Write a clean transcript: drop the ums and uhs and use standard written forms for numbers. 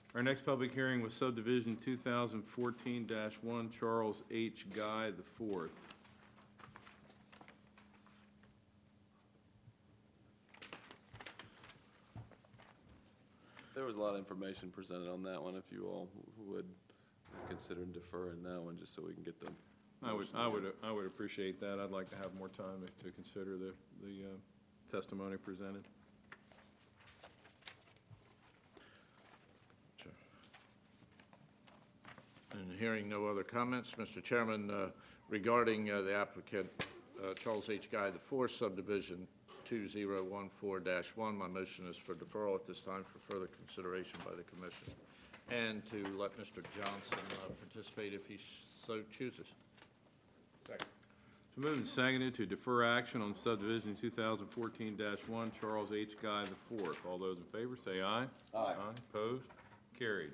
Our next public hearing was subdivision 2014-1 Charles H. Guy IV. There was a lot of information presented on that one, if you all would consider deferring that one, just so we can get the. I would appreciate that. I'd like to have more time to consider the testimony presented. And hearing no other comments, Mr. Chairman, regarding the applicant Charles H. Guy IV, subdivision 2014-1, my motion is for deferral at this time for further consideration by the commission, and to let Mr. Johnson participate if he so chooses. Second. It's moved and seconded to defer action on subdivision 2014-1 Charles H. Guy IV. All those in favor say aye. Aye. Opposed? Carried.